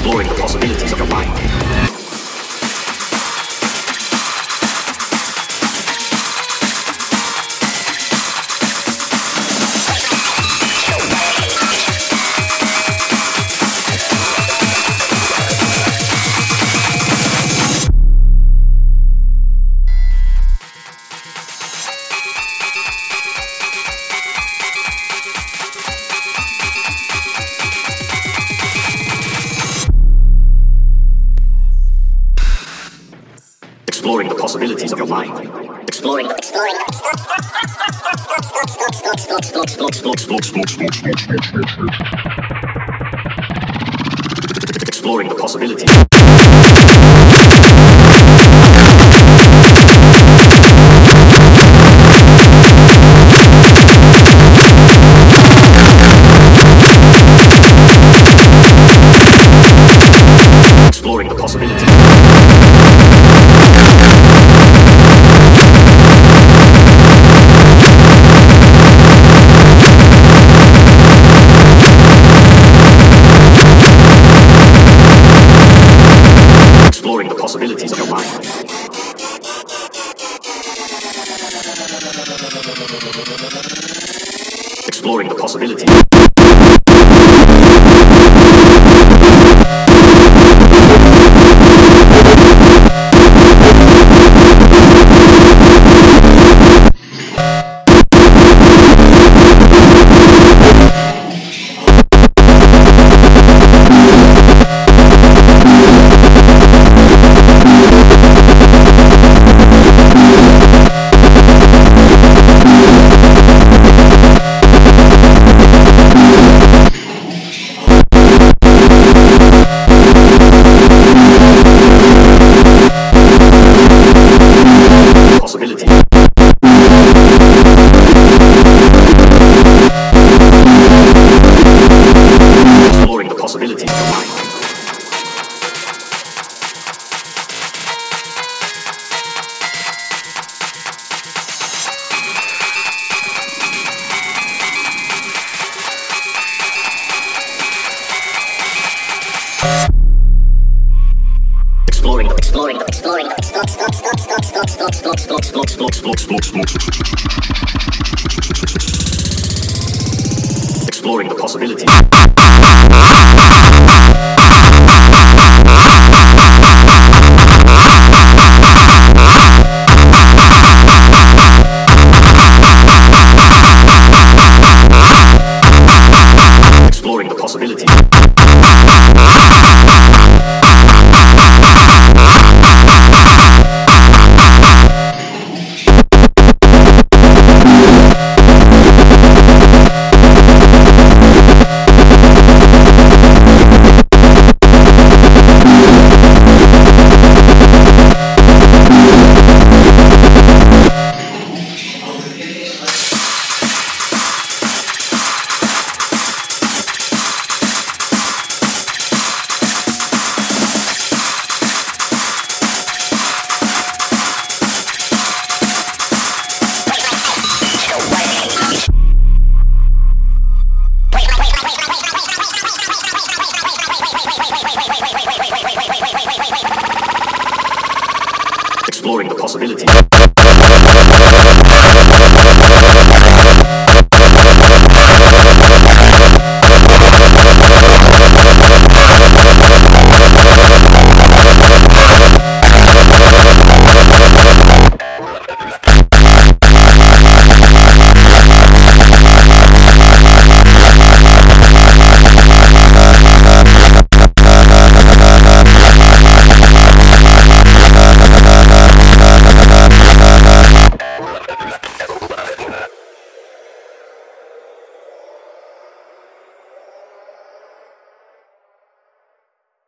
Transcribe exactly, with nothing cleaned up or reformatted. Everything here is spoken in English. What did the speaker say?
Exploring the possibilities of your mind. Exploring the possibilities of your mind. Exploring, exploring, exploring the possibilities. Exploring the possibilities. Exploring the possibilities of your mind. Exploring the possibilities. Exploring the possibilities of your mind. Exploring, exploring, exploring, exploring the possibilities. Exploring the possibilities. Exploring the possibilities.